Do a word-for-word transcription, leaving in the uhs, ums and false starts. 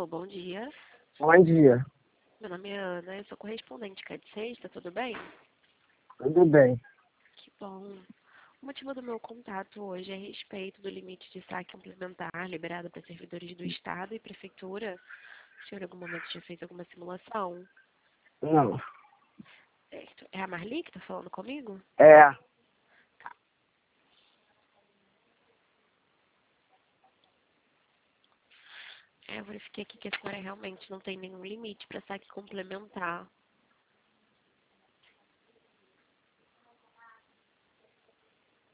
Alô, bom dia. Bom dia. Meu nome é Ana, eu sou correspondente cá de sexta, tudo bem? Tudo bem. Que bom. O motivo do meu contato hoje é a respeito do limite de saque complementar liberado para servidores do Estado e Prefeitura. O senhor em algum momento já fez alguma simulação? Não. Certo. É a Marli que está falando comigo? É. Tá. É, eu verifiquei aqui que a senhora realmente não tem nenhum limite para saque complementar.